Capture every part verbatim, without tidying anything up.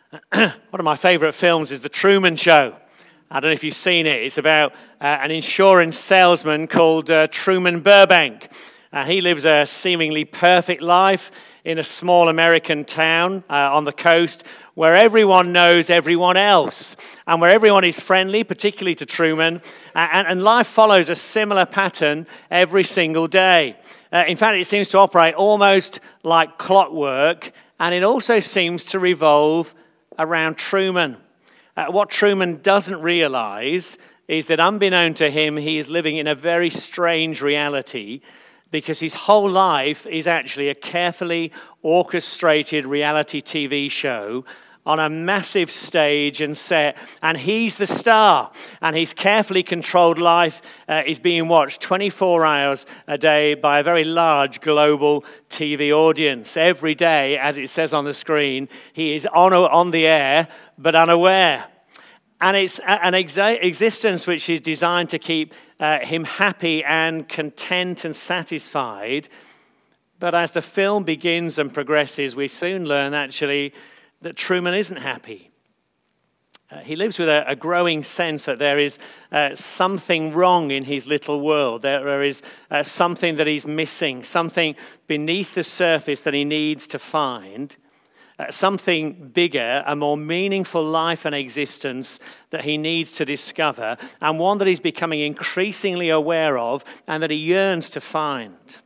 One of my favourite films is The Truman Show. I don't know if you've seen it. It's about uh, an insurance salesman called uh, Truman Burbank. Uh, he lives a seemingly perfect life in a small American town uh, on the coast where everyone knows everyone else and where everyone is friendly, particularly to Truman, uh, and, and life follows a similar pattern every single day. Uh, in fact, it seems to operate almost like clockwork, and it also seems to revolve around Truman. Uh, what Truman doesn't realize is that unbeknown to him, he is living in a very strange reality because his whole life is actually a carefully orchestrated reality T V show on a massive stage and set, and he's the star, and his carefully controlled life uh, is being watched twenty-four hours a day by a very large global T V audience. Every day, as it says on the screen, he is on, on the air, but unaware. And it's an exa- existence which is designed to keep uh, him happy and content and satisfied. But as the film begins and progresses, we soon learn actually that Truman isn't happy. Uh, he lives with a, a growing sense that there is uh, something wrong in his little world. There is uh, something that he's missing, something beneath the surface that he needs to find. Uh, something bigger, a more meaningful life and existence that he needs to discover, and one that he's becoming increasingly aware of and that he yearns to find.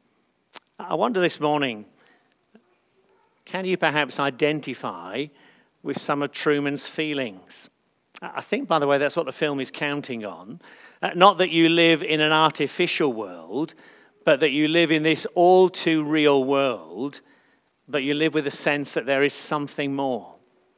I wonder this morning, can you perhaps identify with some of Truman's feelings? I think, by the way, that's what the film is counting on. Uh, not that you live in an artificial world, but that you live in this all too real world, but you live with a sense that there is something more.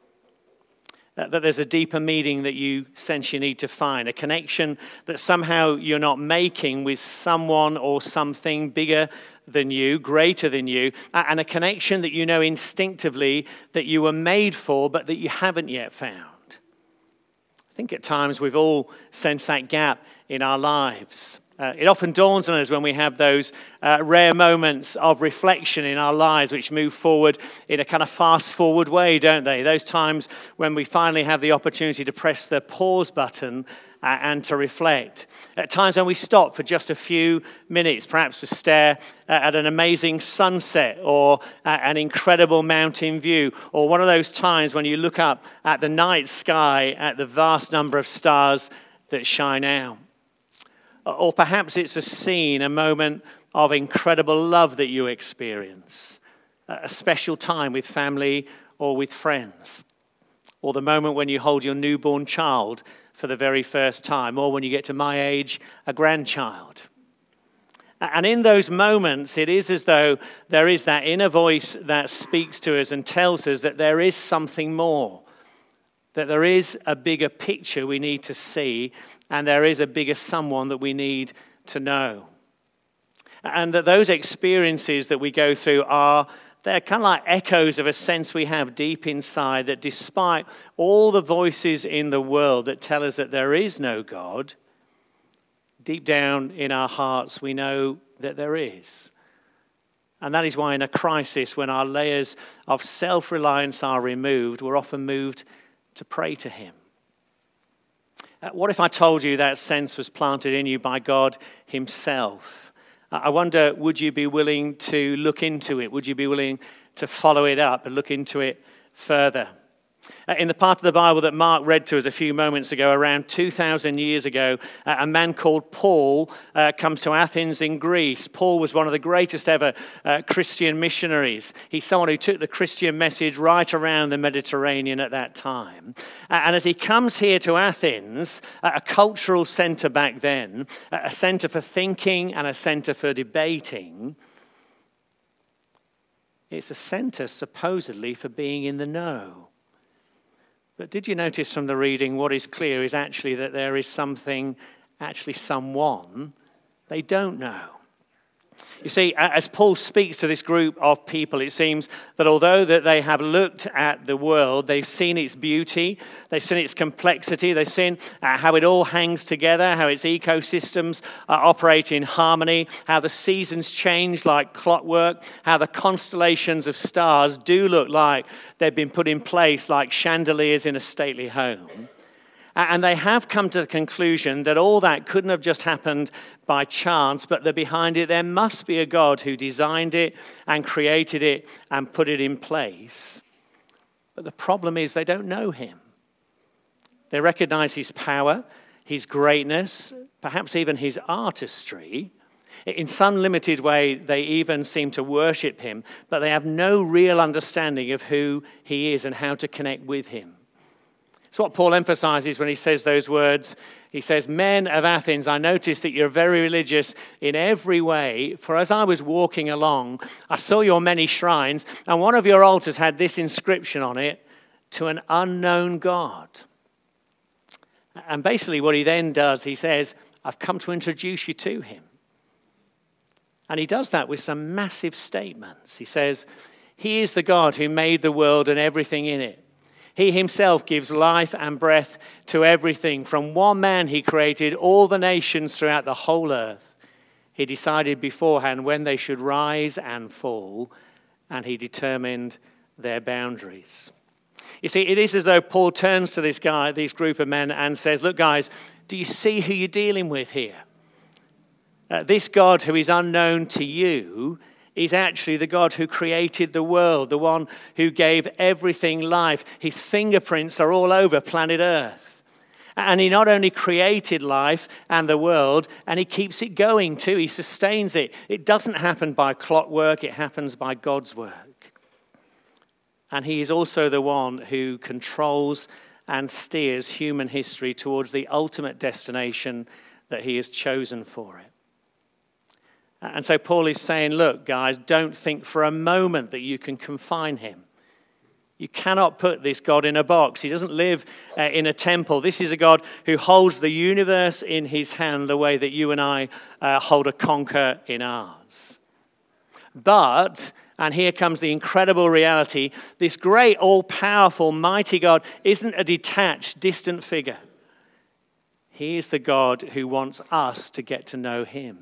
That there's a deeper meaning that you sense you need to find, a connection that somehow you're not making with someone or something bigger than you, greater than you, and a connection that you know instinctively that you were made for, but that you haven't yet found. I think at times we've all sensed that gap in our lives. Uh, it often dawns on us when we have those uh, rare moments of reflection in our lives which move forward in a kind of fast-forward way, don't they? Those times when we finally have the opportunity to press the pause button uh, and to reflect. At times when we stop for just a few minutes, perhaps to stare at an amazing sunset or an incredible mountain view, or one of those times when you look up at the night sky at the vast number of stars that shine out. Or perhaps it's a scene, a moment of incredible love that you experience, a special time with family or with friends, or the moment when you hold your newborn child for the very first time, or when you get to my age, a grandchild. And in those moments, it is as though there is that inner voice that speaks to us and tells us that there is something more, that there is a bigger picture we need to see, and there is a bigger someone that we need to know. And that those experiences that we go through are, they're kind of like echoes of a sense we have deep inside that despite all the voices in the world that tell us that there is no God, deep down in our hearts we know that there is. And that is why in a crisis, when our layers of self-reliance are removed, we're often moved to pray to him. Uh, what if I told you that sense was planted in you by God himself? Uh, I wonder, would you be willing to look into it? Would you be willing to follow it up and look into it further? Uh, in the part of the Bible that Mark read to us a few moments ago, around two thousand years ago, uh, a man called Paul uh, comes to Athens in Greece. Paul was one of the greatest ever uh, Christian missionaries. He's someone who took the Christian message right around the Mediterranean at that time. Uh, and as he comes here to Athens, uh, a cultural center back then, uh, a center for thinking and a center for debating, it's a center supposedly for being in the know. But did you notice from the reading what is clear is actually that there is something, actually someone they don't know. You see, as Paul speaks to this group of people, it seems that although that they have looked at the world, they've seen its beauty, they've seen its complexity, they've seen uh, how it all hangs together, how its ecosystems uh, operate in harmony, how the seasons change like clockwork, how the constellations of stars do look like they've been put in place like chandeliers in a stately home. And they have come to the conclusion that all that couldn't have just happened by chance, but that behind it there must be a God who designed it and created it and put it in place. But the problem is they don't know him. They recognize his power, his greatness, perhaps even his artistry. In some limited way, they even seem to worship him, but they have no real understanding of who he is and how to connect with him. It's what Paul emphasizes when he says those words. He says, "Men of Athens, I notice that you're very religious in every way. For as I was walking along, I saw your many shrines, and one of your altars had this inscription on it, 'To an unknown God.'" And basically what he then does, he says, "I've come to introduce you to him." And he does that with some massive statements. He says, "He is the God who made the world and everything in it. He himself gives life and breath to everything. From one man he created all the nations throughout the whole earth. He decided beforehand when they should rise and fall, and he determined their boundaries." You see, it is as though Paul turns to this guy, this group of men, and says, "Look, guys, do you see who you're dealing with here? Uh, this God who is unknown to you is actually the God who created the world, the one who gave everything life. His fingerprints are all over planet Earth. And he not only created life and the world, and he keeps it going too. He sustains it. It doesn't happen by clockwork, it happens by God's work. And he is also the one who controls and steers human history towards the ultimate destination that he has chosen for it. And so Paul is saying, look, guys, don't think for a moment that you can confine him. You cannot put this God in a box. He doesn't live uh, in a temple. This is a God who holds the universe in his hand the way that you and I uh, hold a conker in ours. But, and here comes the incredible reality, this great, all-powerful, mighty God isn't a detached, distant figure. He is the God who wants us to get to know him.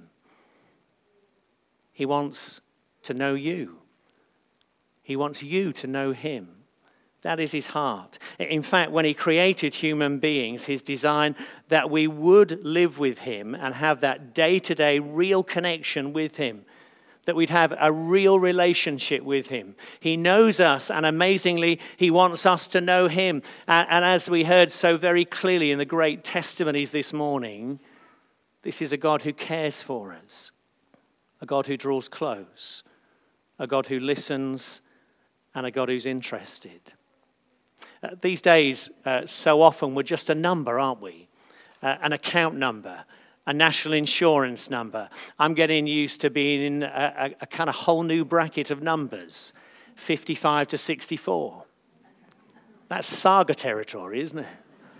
He wants to know you. He wants you to know him. That is his heart. In fact, when he created human beings, his design that we would live with him and have that day-to-day real connection with him, that we'd have a real relationship with him. He knows us, and amazingly, he wants us to know him. And, and as we heard so very clearly in the great testimonies this morning, this is a God who cares for us. A God who draws close, a God who listens, and a God who's interested. Uh, these days, uh, so often we're just a number, aren't we? Uh, an account number, a national insurance number. I'm getting used to being in a, a, a kind of whole new bracket of numbers, fifty-five to sixty-four. That's saga territory, isn't it?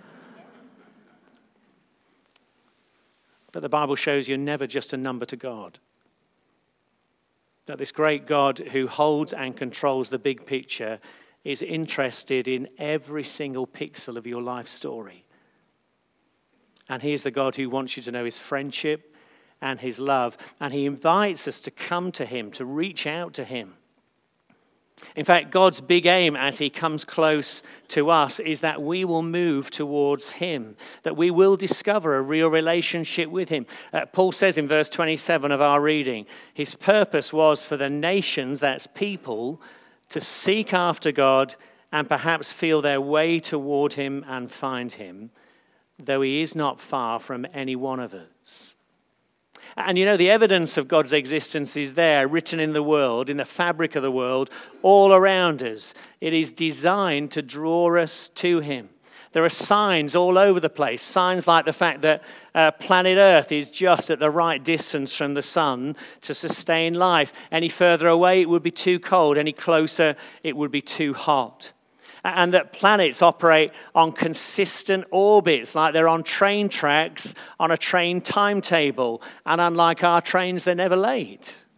But the Bible shows you're never just a number to God. That this great God who holds and controls the big picture is interested in every single pixel of your life story. And he is the God who wants you to know his friendship and his love. And he invites us to come to him, to reach out to him. In fact, God's big aim as he comes close to us is that we will move towards him, that we will discover a real relationship with him. Uh, Paul says in verse twenty-seven of our reading, his purpose was for the nations, that's people, to seek after God and perhaps feel their way toward him and find him, though he is not far from any one of us. And you know, the evidence of God's existence is there, written in the world, in the fabric of the world, all around us. It is designed to draw us to him. There are signs all over the place, signs like the fact that uh, planet Earth is just at the right distance from the sun to sustain life. Any further away, it would be too cold. Any closer, it would be too hot. And that planets operate on consistent orbits, like they're on train tracks on a train timetable. And unlike our trains, they're never late.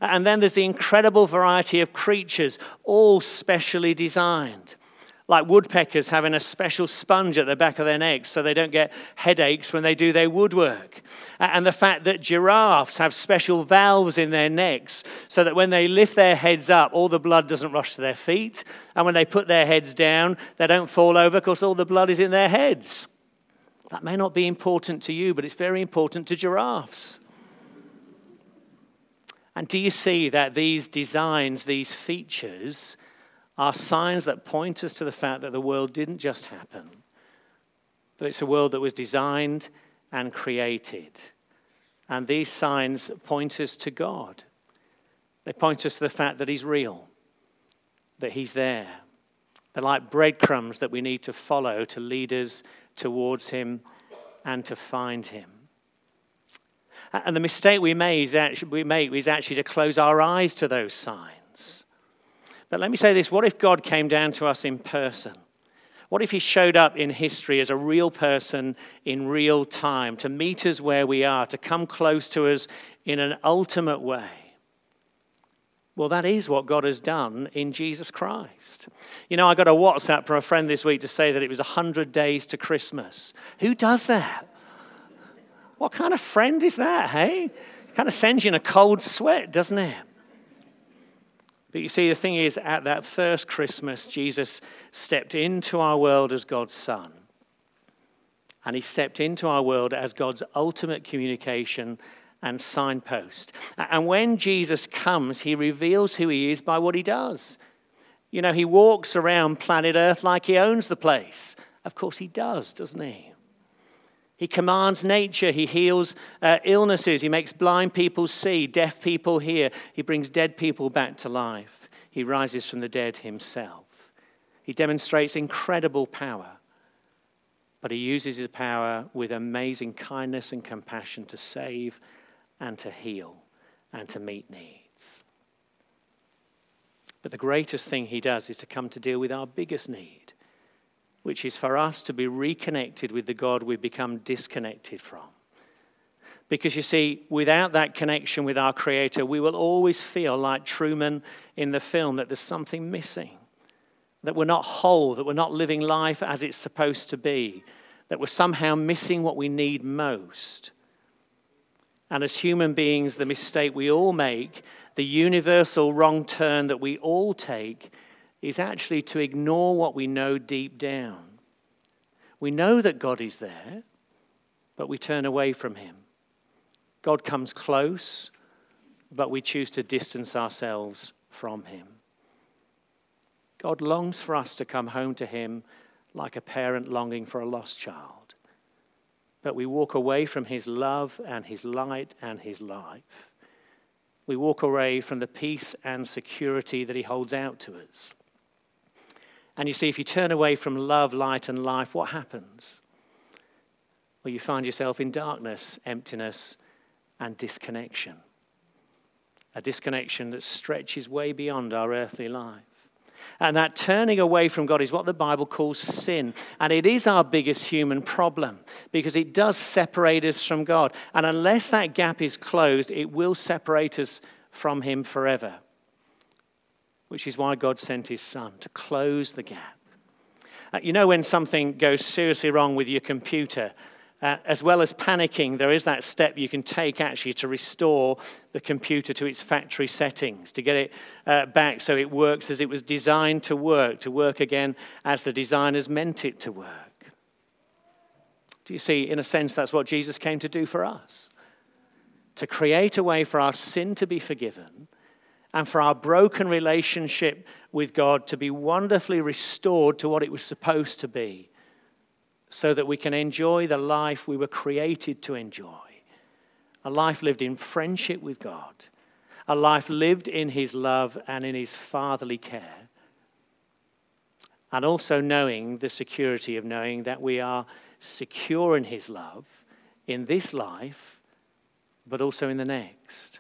And then there's the incredible variety of creatures, all specially designed. Like woodpeckers having a special sponge at the back of their necks so they don't get headaches when they do their woodwork. And the fact that giraffes have special valves in their necks so that when they lift their heads up, all the blood doesn't rush to their feet. And when they put their heads down, they don't fall over because all the blood is in their heads. That may not be important to you, but it's very important to giraffes. And do you see that these designs, these features, are signs that point us to the fact that the world didn't just happen, that it's a world that was designed and created. And these signs point us to God. They point us to the fact that he's real, that he's there. They're like breadcrumbs that we need to follow to lead us towards him and to find him. And the mistake we make is actually, we make is actually to close our eyes to those signs. But let me say this, what if God came down to us in person? What if he showed up in history as a real person in real time, to meet us where we are, to come close to us in an ultimate way? Well, that is what God has done in Jesus Christ. You know, I got a WhatsApp from a friend this week to say that it was one hundred days to Christmas. Who does that? What kind of friend is that, hey? It kind of sends you in a cold sweat, doesn't it? But you see, the thing is, at that first Christmas, Jesus stepped into our world as God's Son. And he stepped into our world as God's ultimate communication and signpost. And when Jesus comes, he reveals who he is by what he does. You know, he walks around planet Earth like he owns the place. Of course he does, doesn't he? He commands nature. He heals uh, illnesses. He makes blind people see, deaf people hear. He brings dead people back to life. He rises from the dead himself. He demonstrates incredible power, but he uses his power with amazing kindness and compassion to save and to heal and to meet needs. But the greatest thing he does is to come to deal with our biggest need, which is for us to be reconnected with the God we've become disconnected from. Because you see, without that connection with our Creator, we will always feel like Truman in the film, that there's something missing, that we're not whole, that we're not living life as it's supposed to be, that we're somehow missing what we need most. And as human beings, the mistake we all make, the universal wrong turn that we all take, is actually to ignore what we know deep down. We know that God is there, but we turn away from him. God comes close, but we choose to distance ourselves from him. God longs for us to come home to him like a parent longing for a lost child. But we walk away from his love and his light and his life. We walk away from the peace and security that he holds out to us. And you see, if you turn away from love, light, and life, what happens? Well, you find yourself in darkness, emptiness, and disconnection. A disconnection that stretches way beyond our earthly life. And that turning away from God is what the Bible calls sin. And it is our biggest human problem because it does separate us from God. And unless that gap is closed, it will separate us from him forever. Which is why God sent his Son, to close the gap. Uh, you know, when something goes seriously wrong with your computer, uh, as well as panicking, there is that step you can take actually to restore the computer to its factory settings, to get it uh, back so it works as it was designed to work, to work again as the designers meant it to work. Do you see, in a sense, that's what Jesus came to do for us? To create a way for our sin to be forgiven, and for our broken relationship with God to be wonderfully restored to what it was supposed to be, so that we can enjoy the life we were created to enjoy. A life lived in friendship with God. A life lived in his love and in his fatherly care. And also knowing the security of knowing that we are secure in his love in this life, but also in the next.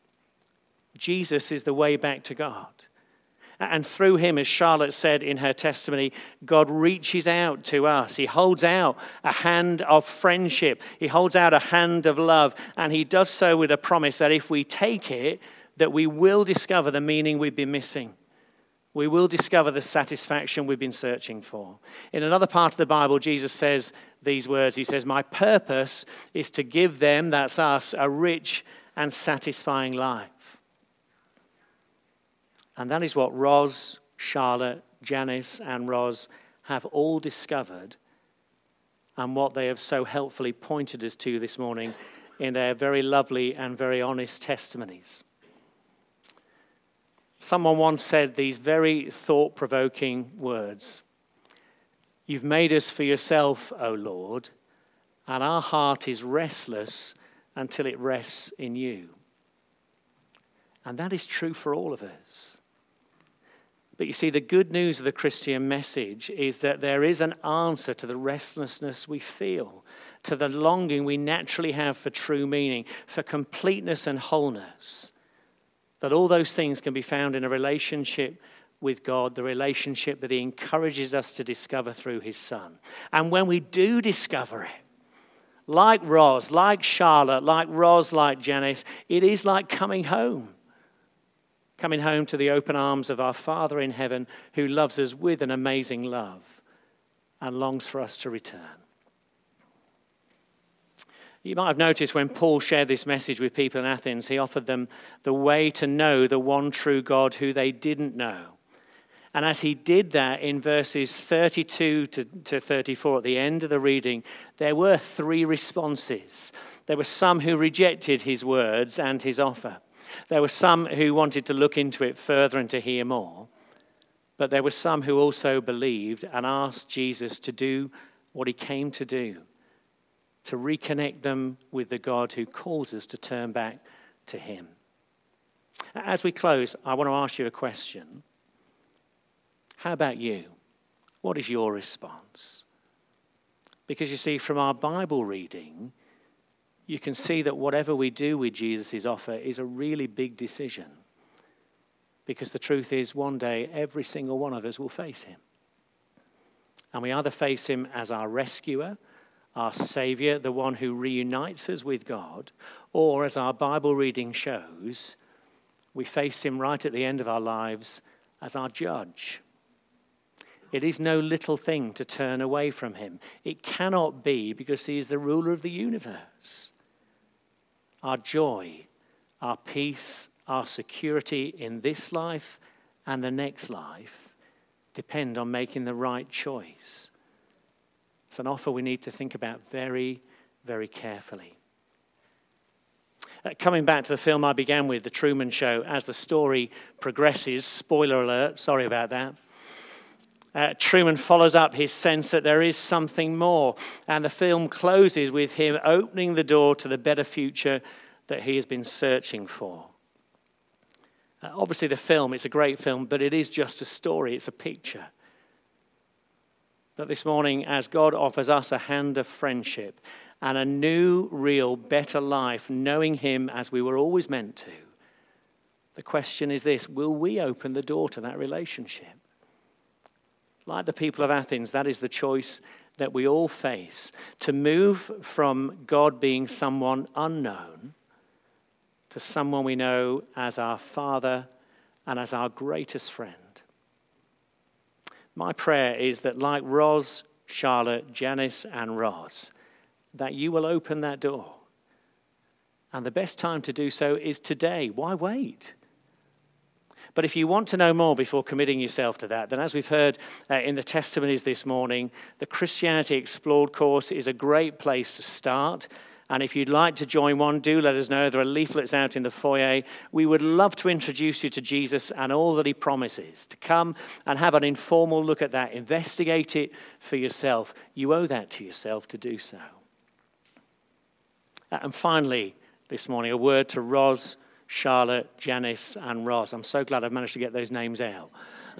Jesus is the way back to God. And through him, as Charlotte said in her testimony, God reaches out to us. He holds out a hand of friendship. He holds out a hand of love. And he does so with a promise that if we take it, that we will discover the meaning we've been missing. We will discover the satisfaction we've been searching for. In another part of the Bible, Jesus says these words. He says, my purpose is to give them, that's us, a rich and satisfying life. And that is what Roz, Charlotte, Janice, and Roz have all discovered, and what they have so helpfully pointed us to this morning in their very lovely and very honest testimonies. Someone once said these very thought-provoking words. You've made us for yourself, O Lord, and our heart is restless until it rests in you. And that is true for all of us. But you see, the good news of the Christian message is that there is an answer to the restlessness we feel, to the longing we naturally have for true meaning, for completeness and wholeness. That all those things can be found in a relationship with God, the relationship that he encourages us to discover through his Son. And when we do discover it, like Roz, like Charlotte, like Roz, like Janice, it is like coming home. Coming home to the open arms of our Father in heaven, who loves us with an amazing love and longs for us to return. You might have noticed when Paul shared this message with people in Athens, he offered them the way to know the one true God who they didn't know. And as he did that in verses thirty-two to thirty-four at the end of the reading, there were three responses. There were some who rejected his words and his offer. There were some who wanted to look into it further and to hear more. But there were some who also believed and asked Jesus to do what he came to do, to reconnect them with the God who calls us to turn back to him. As we close, I want to ask you a question. How about you? What is your response? Because you see, from our Bible reading, you can see that whatever we do with Jesus' offer is a really big decision. Because the truth is, one day, every single one of us will face him. And we either face him as our rescuer, our Savior, the one who reunites us with God, or as our Bible reading shows, we face him right at the end of our lives as our judge. It is no little thing to turn away from him. It cannot be, because he is the ruler of the universe. Our joy, our peace, our security in this life and the next life depend on making the right choice. It's an offer we need to think about very, very carefully. Uh, coming back to the film I began with, The Truman Show, as the story progresses, spoiler alert, sorry about that, uh, Truman follows up his sense that there is something more, and the film closes with him opening the door to the better future that he has been searching for. Uh, obviously the film, it's a great film, but it is just a story, it's a picture. But this morning, as God offers us a hand of friendship and a new, real, better life, knowing him as we were always meant to, the question is this: will we open the door to that relationship? Like the people of Athens, that is the choice that we all face, to move from God being someone unknown to someone we know as our Father and as our greatest friend. My prayer is that, like Roz, Charlotte, Janice, and Roz, that you will open that door. And the best time to do so is today. Why wait? But if you want to know more before committing yourself to that, then as we've heard uh, in the testimonies this morning, the Christianity Explored course is a great place to start. And if you'd like to join one, do let us know. There are leaflets out in the foyer. We would love to introduce you to Jesus and all that he promises. To come and have an informal look at that. Investigate it for yourself. You owe that to yourself to do so. And finally, this morning, a word to Roz, Charlotte, Janice, and Roz. I'm so glad I've managed to get those names out.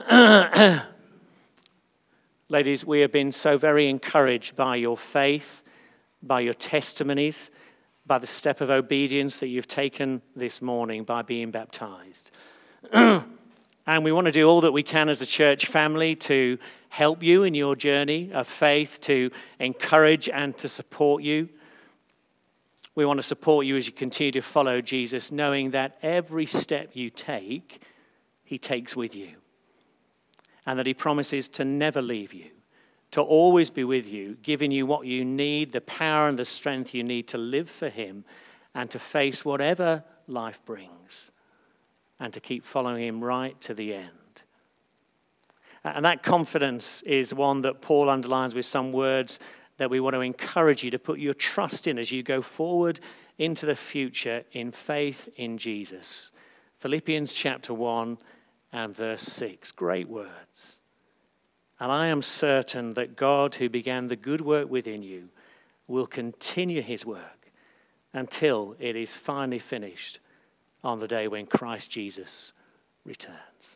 Ladies, we have been so very encouraged by your faith, by your testimonies, by the step of obedience that you've taken this morning by being baptized. And we want to do all that we can as a church family to help you in your journey of faith, to encourage and to support you. We want to support you as you continue to follow Jesus, knowing that every step you take, he takes with you. And that he promises to never leave you, to always be with you, giving you what you need, the power and the strength you need to live for him and to face whatever life brings and to keep following him right to the end. And that confidence is one that Paul underlines with some words that we want to encourage you to put your trust in as you go forward into the future in faith in Jesus. Philippians chapter one and verse six. Great words. And I am certain that God, who began the good work within you, will continue his work until it is finally finished on the day when Christ Jesus returns.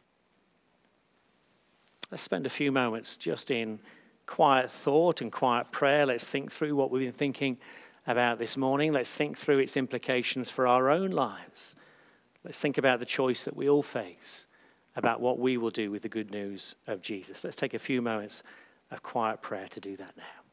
Let's spend a few moments just in quiet thought and quiet prayer. Let's think through what we've been thinking about this morning. Let's think through its implications for our own lives. Let's think about the choice that we all face about what we will do with the good news of Jesus. Let's take a few moments of quiet prayer to do that now.